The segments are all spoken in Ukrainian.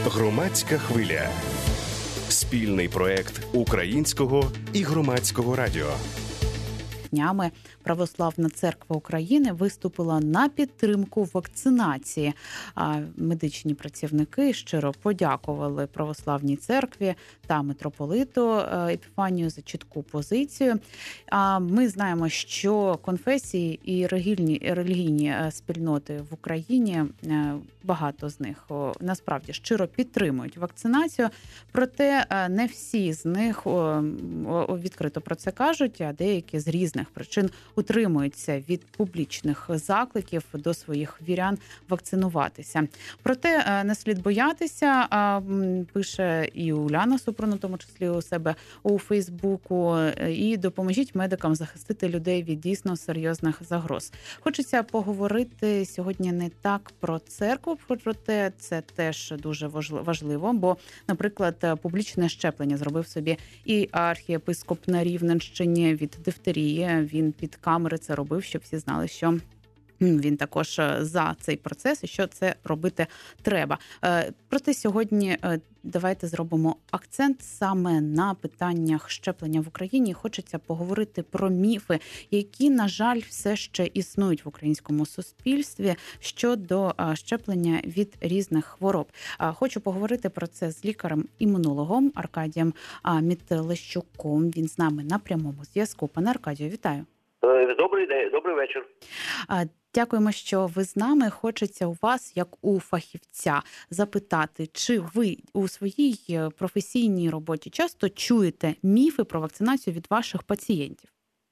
Громадська хвиля. Спільний проект Українського і Громадського радіо. Днями Православна Церква України виступила на підтримку вакцинації. Медичні працівники щиро подякували Православній Церкві та митрополиту Епіфанію за чітку позицію. Ми знаємо, що конфесії і релігійні спільноти в Україні, багато з них насправді щиро підтримують вакцинацію, проте не всі з них відкрито про це кажуть, а деякі з різних причин утримуються від публічних закликів до своїх вірян вакцинуватися. Проте не слід боятися, пише і Уляна Супрун, у тому числі у себе у Фейсбуку, і допоможіть медикам захистити людей від дійсно серйозних загроз. Хочеться поговорити сьогодні не так про церкву, проте це теж дуже важливо, бо, наприклад, публічне щеплення зробив собі і архієпископ на Рівненщині від дифтерії. Він під камери це робив, щоб всі знали, що він також за цей процес і що це робити треба. Проте сьогодні давайте зробимо акцент саме на питаннях щеплення в Україні. Хочеться поговорити про міфи, які, на жаль, все ще існують в українському суспільстві щодо щеплення від різних хвороб. Хочу поговорити про це з лікарем-імунологом Аркадієм Мітелещуком. Він з нами на прямому зв'язку. Пане Аркадію, вітаю. Добрий день, добрий вечір. Дякуємо, що ви з нами. Хочеться у вас, як у фахівця, запитати, чи ви у своїй професійній роботі часто чуєте міфи про вакцинацію від ваших пацієнтів?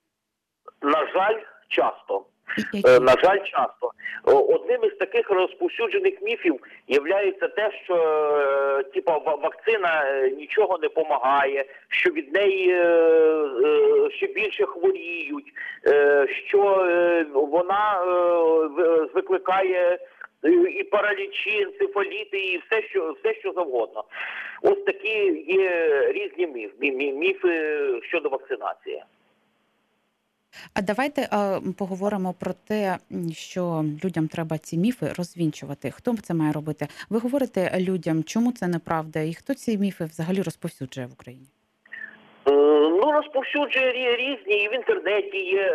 На жаль, часто. На жаль, часто. Одним із таких розповсюджених міфів є те, що вакцина нічого не допомагає, що від неї ще більше хворіють, що вона викликає і паралічі, енцефаліти, і все, що завгодно. Ось такі є різні міфи щодо вакцинації. А давайте поговоримо про те, що людям треба ці міфи розвінчувати. Хто це має робити? Ви говорите людям, чому це неправда, і хто ці міфи взагалі розповсюджує в Україні? Розповсюджує різні, і в інтернеті є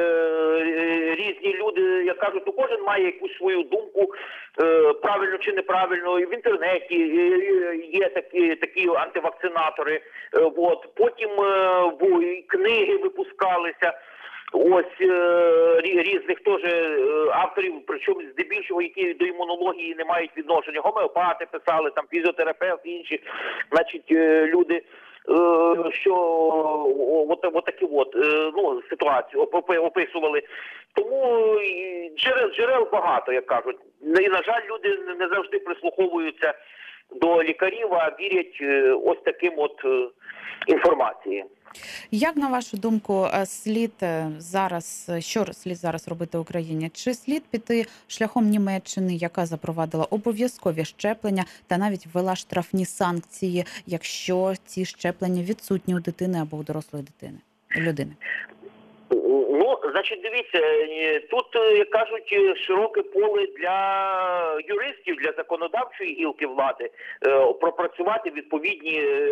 різні люди, як кажуть, кожен має якусь свою думку, правильно чи неправильно, і в інтернеті є такі антивакцинатори, потім книги випускалися, різних теж авторів, причому здебільшого, які до імунології не мають відношення, гомеопати писали, там фізіотерапевти, інші, люди, що такі ситуації описували. Тому джерел багато, як кажуть. І, на жаль, люди не завжди прислуховуються до лікарів, а вірять ось таким інформації. Як, на вашу думку, що слід зараз робити Україні? Чи слід піти шляхом Німеччини, яка запровадила обов'язкові щеплення та навіть ввела штрафні санкції, якщо ці щеплення відсутні у дитини або у дорослої людини? Дивіться, тут, як кажуть, широке поле для юристів, для законодавчої гілки влади, пропрацювати відповідні,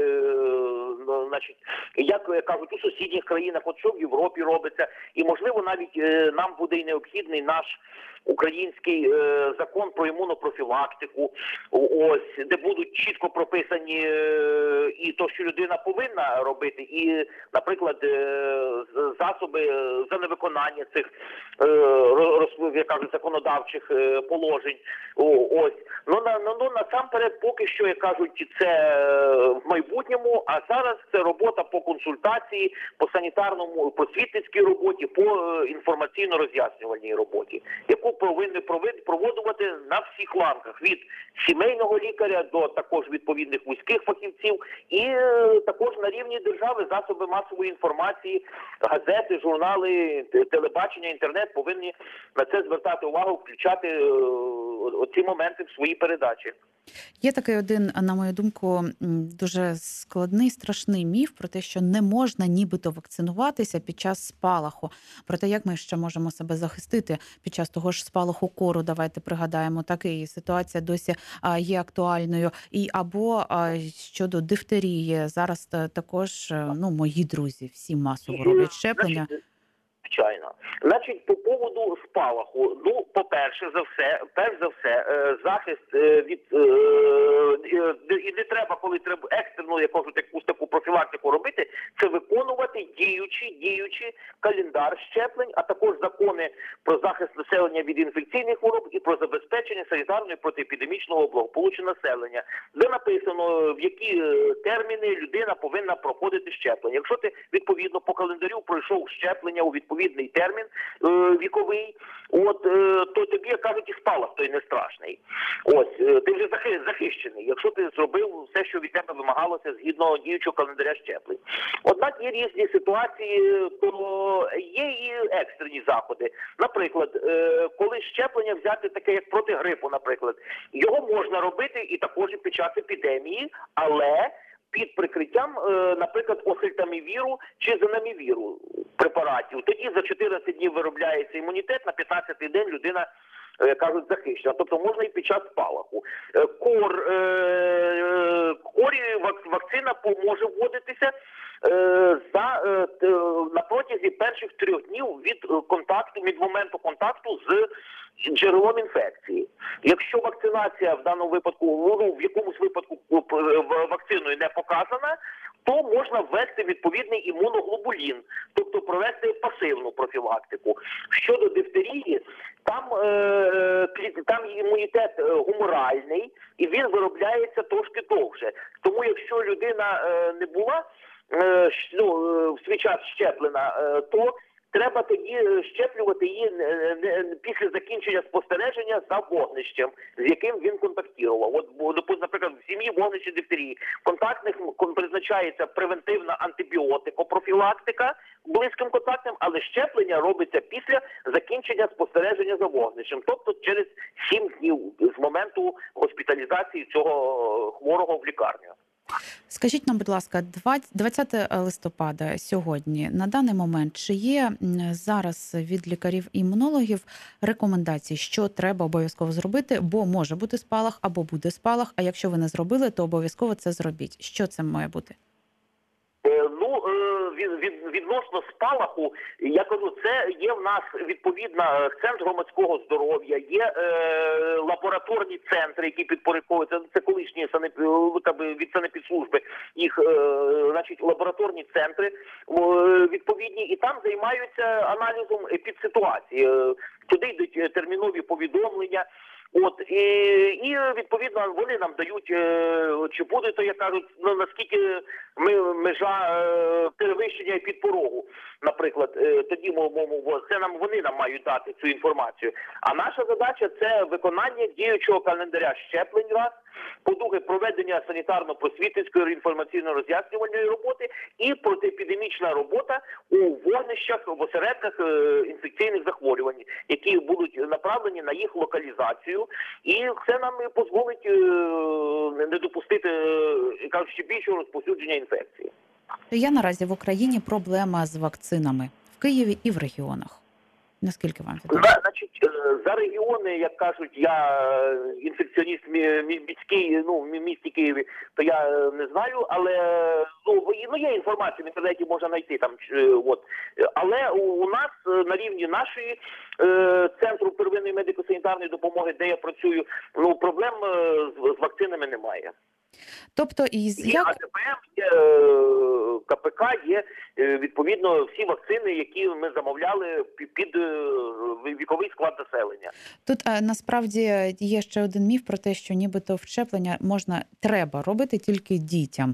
як кажуть, у сусідніх країнах, що в Європі робиться, і, можливо, навіть нам буде і необхідний наш український закон про імунопрофілактику, де будуть чітко прописані і то, що людина повинна робити, і, наприклад, засоби за невиконання цих, як кажуть, законодавчих положень. Насамперед, поки що, як кажуть, це в майбутньому, а зараз це робота по консультації, по санітарному, просвітницькій роботі, по інформаційно-роз'яснювальній роботі, яку повинні проводити на всіх ланках, від сімейного лікаря до також відповідних вузьких фахівців, і також на рівні держави засоби масової інформації, газети, журнали, телебачення, інтернет повинні на це звертати увагу, включати ці моменти в свої передачі. Є такий один, на мою думку, дуже складний, страшний міф про те, що не можна нібито вакцинуватися під час спалаху. Проте як ми ще можемо себе захистити під час того ж спалаху кору, давайте пригадаємо, так і ситуація досі є актуальною. І або щодо дифтерії, зараз також, мої друзі всі масово роблять щеплення. Звичайно. Значить, по поводу спалаху, перш за все, захист від і не треба, коли треба екстрено, якусь таку профілактику робити, це виконувати діючі календар щеплень, а також закони про захист населення від інфекційних хвороб і про забезпечення санітарного і протиепідемічного благополуччя населення, де написано, в які терміни людина повинна проходити щеплення. Якщо ти, відповідно, по календарю пройшов щеплення у відповідний термін віковий, то тобі, як кажуть, і спалах той не страшний. Ти вже захищений, якщо ти зробив все, що від тебе вимагалося згідно діючого календаря щеплень. Однак є різні ситуації, то є і екстрені заходи. Наприклад, коли щеплення взяти таке, як проти грипу, наприклад, його можна робити і також під час епідемії, але під прикриттям, наприклад, осельтамівіру чи занамівіру препаратів. Тоді за 14 днів виробляється імунітет, на 15-й день людина, кажуть, захищена. Тобто можна і під час спалаху. Корі вакцина може вводитися на протязі перших 3 днів від моменту контакту з джерелом інфекції. Якщо вакцинація в даному випадку, в якомусь випадку вакциною не показана, то можна ввести відповідний імуноглобулін, тобто провести пасивну профілактику. Щодо дифтерії, там імунітет гуморальний, і він виробляється трошки довше. Тому якщо людина не була в свій час щеплена, то треба тоді щеплювати її після закінчення спостереження за вогнищем, з яким він контактував. Наприклад, в сім'ї вогнище дифтерії. Контактних призначається превентивна антибіотикопрофілактика близьким контактним, але щеплення робиться після закінчення спостереження за вогнищем, тобто через 7 днів з моменту госпіталізації цього хворого в лікарню. Скажіть нам, будь ласка, 20 листопада сьогодні, на даний момент, чи є зараз від лікарів-імунологів рекомендації, що треба обов'язково зробити, бо може бути спалах або буде спалах, а якщо ви не зробили, то обов'язково це зробіть. Що це має бути? Відносно спалаху, я кажу, це є в нас відповідно Центр громадського здоров'я, є лабораторні центри, які підпорядковуються, це колишні від санепідслужби, їх, лабораторні центри відповідні, і там займаються аналізом підситуації. Туди йдуть термінові повідомлення. І відповідно вони нам дають, чи буде то, як кажуть, наскільки межа перевищення і під порогу, наприклад, тоді вони нам мають дати цю інформацію. А наша задача – це виконання діючого календаря щеплень раз, по-друге, проведення санітарно-просвітницької інформаційно-роз'яснювальної роботи і протиепідемічна робота у вогнищах, в осередках інфекційних захворювань, які будуть направлені на їх локалізацію. І це нам дозволить не допустити, кажучи, більшого розповсюдження інфекції. Я наразі в Україні проблема з вакцинами в Києві і в регіонах. Наскільки вам відомо? За регіони, як кажуть, я інфекціоніст в місті Києві, то я не знаю, але є інформація, в інтернеті можна знайти там. Але у нас на рівні нашої центру первинної медико-санітарної допомоги, де я працюю, проблем з вакцинами немає. Тобто є АДПМ, є КПК, є відповідно всі вакцини, які ми замовляли під віковий склад населення. Тут насправді є ще один міф про те, що нібито щеплення треба робити тільки дітям.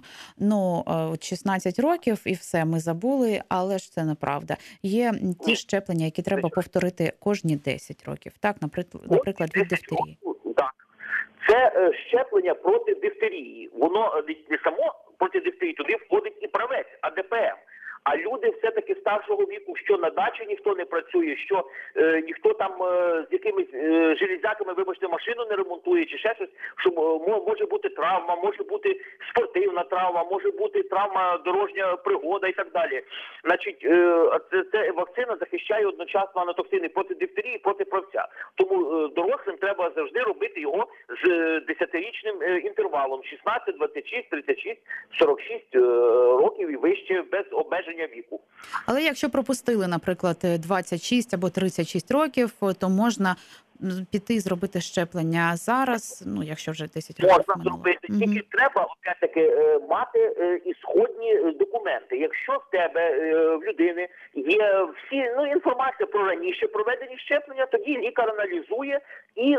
16 років і все, ми забули, але ж це неправда. Є ті щеплення, які треба повторити кожні 10 років. Так, наприклад, від дифтерії. Так. Це щеплення проти дифтерії. Воно не само проти дифтерії, туди входить і правець, АДПМ. А люди все-таки старшого віку, що на дачі ніхто не працює, що ніхто там з якимись железяками, вибачте, машину не ремонтує чи ще щось, що може бути травма, може бути спортивна травма, може бути травма, дорожня пригода і так далі. Значить, це вакцина захищає одночасно анатоксини проти дифтерії, проти правця. Тому дорослим треба завжди робити його з 10-річним інтервалом, 16, 26, 36, 46 років і вище, без обмеження віку. Але якщо пропустили, наприклад, 26 або 36 років, то можна піти і зробити щеплення зараз, ну, якщо вже 10 років можна минуло. зробити, тільки треба, опять-таки, мати ісходні документи. Якщо в тебе, в людини є всі, інформація про раніше проведені щеплення, тоді лікар аналізує і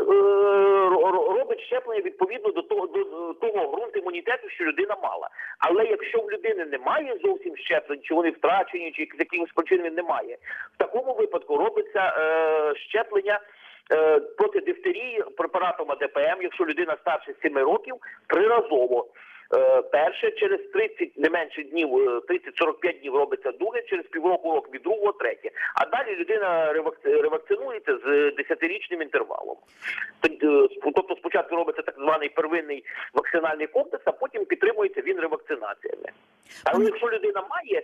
робить щеплення відповідно до того ґрунту імунітету, що людина мала. Але якщо в людини немає зовсім щеплень, чи вони втрачені, чи з якимось причин немає, в такому випадку робиться щеплення проти дифтерії препаратом АДПМ, якщо людина старше 7 років, триразово. Перше, через 30, не менше днів, 30-45 днів робиться друге, через півроку від другого, третє. А далі людина ревакцинується з 10-річним інтервалом. Тобто спочатку робиться так званий первинний вакцинальний комплекс, а потім підтримується він ревакцинаціями. Але якщо людина має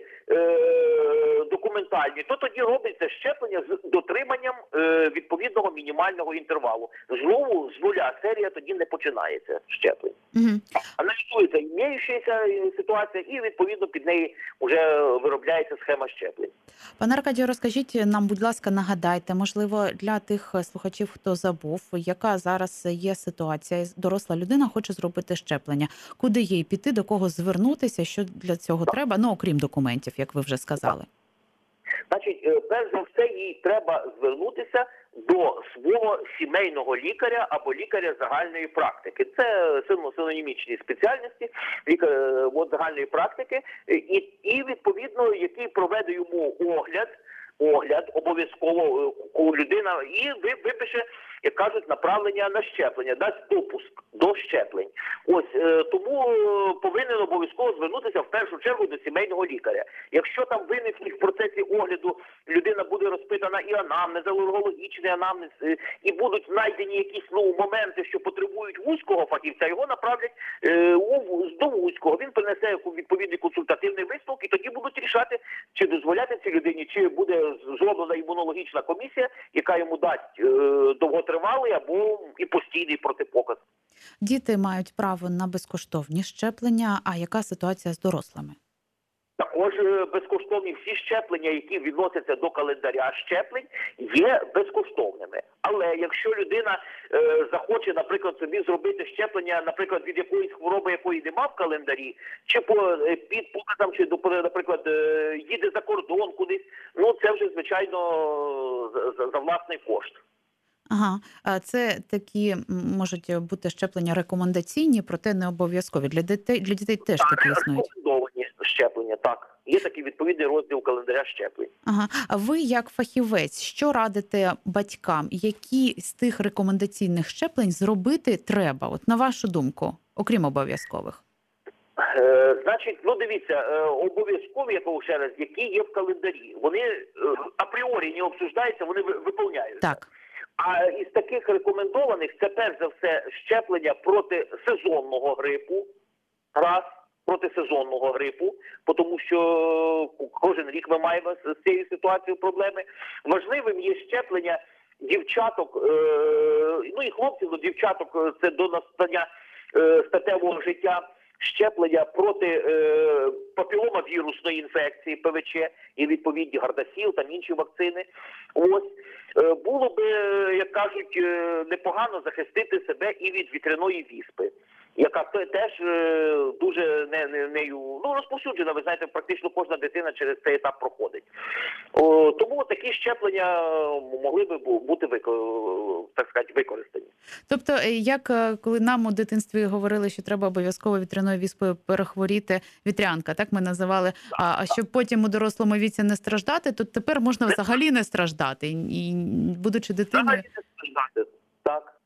документальні, то тоді робиться щеплення з дотриманням відповідного мінімального інтервалу. Знову з нуля серія тоді не починається щеплення. Аналізується імеючася ситуація і відповідно під неї вже виробляється схема щеплень. Пане Аркадію, розкажіть нам, будь ласка, нагадайте, можливо, для тих слухачів, хто забув, яка зараз є ситуація. Доросла людина хоче зробити щеплення. Куди їй піти, до кого звернутися, що для цього треба, окрім документів, як ви вже сказали? Значить, перш за все, їй треба звернутися до свого сімейного лікаря або лікаря загальної практики. Це синонімічні спеціальності, лікар загальної практики, і відповідно, який проведе йому огляд обов'язково людина і випише, як кажуть, направлення на щеплення, дасть допуск до щеплень. Тому повинен обов'язково звернутися в першу чергу до сімейного лікаря. Якщо там виникне в процесі огляду людина буде розпитана і анамнез, алергологічний анамнез, і будуть знайдені якісь моменти, що потребують вузького фахівця, його направлять до вузького. Він принесе відповідний консультативний висновок, і тоді будуть рішати, чи дозволяти цій людині, чи буде зроблена імунологічна комісія, яка йому дасть довготривалий або і постійний протипоказ. Діти мають право на безкоштовні щеплення, а яка ситуація з дорослими? Також безкоштовні всі щеплення, які відносяться до календаря щеплень, є безкоштовними. Але якщо людина захоче, наприклад, собі зробити щеплення, наприклад, від якоїсь хвороби, якої нема в календарі, чи під показом, чи, наприклад, їде за кордон кудись, це вже, звичайно, за власний кошт. Ага, це такі можуть бути щеплення рекомендаційні, проте не обов'язкові. Для дітей теж такі існують. Рекомендовані щеплення, так. Є такий відповідний розділ календаря щеплень. Ага. А ви, як фахівець, що радите батькам? Які з тих рекомендаційних щеплень зробити треба, от на вашу думку, окрім обов'язкових? Значить, дивіться, обов'язкові, ще раз, які є в календарі. Вони апріорі не обсуждаються, вони виповняються. Так. А із таких рекомендованих це перш за все щеплення проти сезонного грипу, тому що кожен рік ми маємо з цією ситуацією проблеми. Важливим є щеплення дівчаток, і хлопців, але дівчаток це до настання статевого життя, щеплення проти папіломавірусної інфекції, ПВЧ, і відповідні Гардасіл, там інші вакцини. Було би, як кажуть, непогано захистити себе і від вітряної віспи, яка теж дуже нею розповсюджена. Ви знаєте, практично кожна дитина через цей етап проходить. Тому такі щеплення могли би бути, так сказати, використані. Тобто, як коли нам у дитинстві говорили, що треба обов'язково вітряною віспою перехворіти, вітрянка, так ми називали, а щоб потім у дорослому віці не страждати, то тепер можна взагалі не страждати, і будучи дитиною. Взагалі не страждати, так.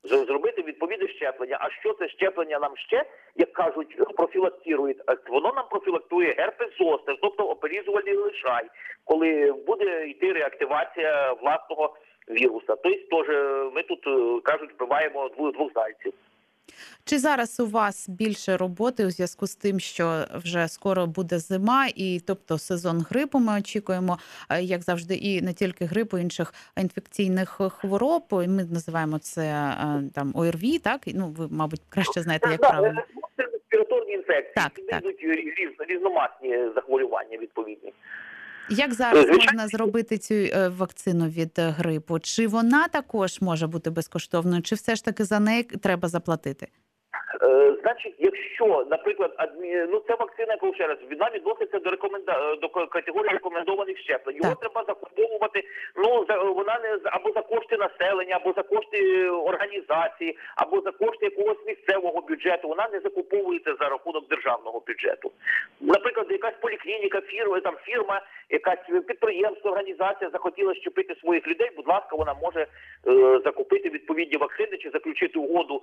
зробити відповідне щеплення. А що це щеплення нам ще, як кажуть, профілактує? Воно нам профілактує герпес зостер, тобто оперізувальний лишай, коли буде йти реактивація власного віруса. Тобто, теж ми тут, кажуть, вбиваємо двох зайців. Чи зараз у вас більше роботи у зв'язку з тим, що вже скоро буде зима, і тобто сезон грипу ми очікуємо, як завжди, і не тільки грипу, інших інфекційних хвороб. Ми називаємо це там ОРВІ, так? Ну, ви, мабуть, краще знаєте, як правильно. Це респіраторні інфекції, так. різномасні захворювання відповідні. Як зараз можна зробити цю вакцину від грипу? Чи вона також може бути безкоштовною, чи все ж таки за неї треба заплатити? Значить, якщо, наприклад, ця вакцина, яку ще раз, вона відноситься до категорії рекомендованих щеплень. Його треба закуповувати, вона не або за кошти населення, або за кошти організації, або за кошти якогось місцевого бюджету. Вона не закуповується за рахунок державного бюджету. Наприклад, якась поліклініка, фірма, якась підприємство, організація захотіла щепити своїх людей, будь ласка, вона може закупити відповідні вакцини чи заключити угоду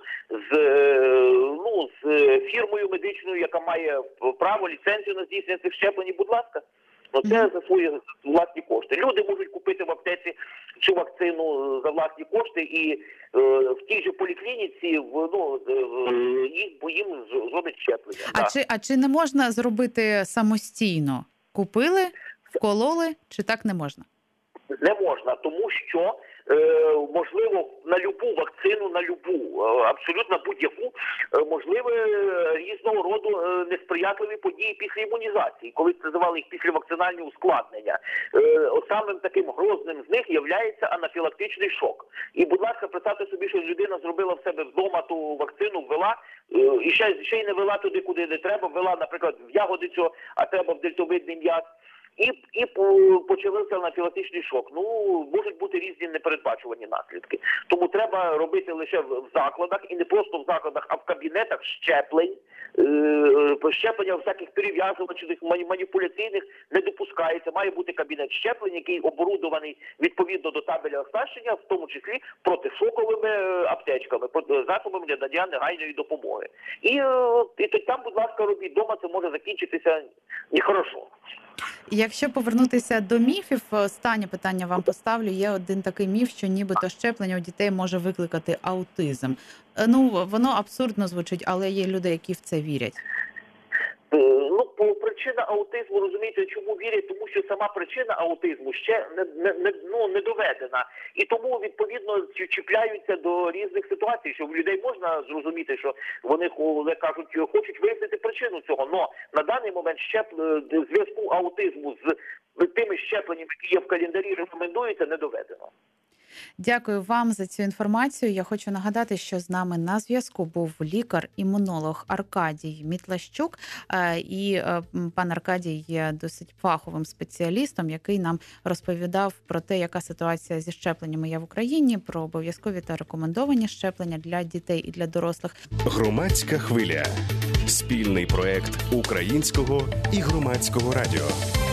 з фірмою медичною, яка має право, ліцензію на здійснення цих щеплень, будь ласка. Це за свої власні кошти. Люди можуть купити в аптеці цю вакцину за власні кошти, і в тій же поліклініці їм зроблять щеплення. А чи не можна зробити самостійно? Купили, вкололи, чи так не можна? Не можна, тому що можливо на любу вакцину, абсолютно будь-яку, можливо різного роду несприятливі події після імунізації, коли називали їх післявакцинальні ускладнення. Самим таким грозним з них є анафілактичний шок. І, будь ласка, представте собі, що людина зробила в себе вдома ту вакцину, ввела, і ще й не ввела туди, куди не треба, ввела, наприклад, в ягодицю, а треба в дельтовидний м'яз. І почався анафілактичний шок. Можуть бути різні непередбачувані наслідки. Тому треба робити лише в закладах, і не просто в закладах, а в кабінетах щеплень. Щеплення всяких перев'язувачних, маніпуляційних не допускається. Має бути кабінет щеплень, який оборудований відповідно до табеля оснащення, в тому числі протишоковими аптечками, засобами для надання негайної допомоги. І там, будь ласка, робіть вдома, це може закінчитися нехорошо. Якщо повернутися до міфів, останнє питання вам поставлю. Є один такий міф, що нібито щеплення у дітей може викликати аутизм. Воно абсурдно звучить, але є люди, які в це вірять. Причина аутизму, розумієте, чому вірять? Тому що сама причина аутизму ще не доведена. І тому, відповідно, чіпляються до різних ситуацій, що в людей можна зрозуміти, що вони кажуть, хочуть вияснити причину цього. Но на даний момент зв'язку аутизму з тими щепленнями, які є в календарі, рекомендується, не доведено. Дякую вам за цю інформацію. Я хочу нагадати, що з нами на зв'язку був лікар-імунолог Аркадій Мітлащук. І пан Аркадій є досить фаховим спеціалістом, який нам розповідав про те, яка ситуація зі щепленнями є в Україні, про обов'язкові та рекомендовані щеплення для дітей і для дорослих. Громадська хвиля. Спільний проект Українського і Громадського радіо.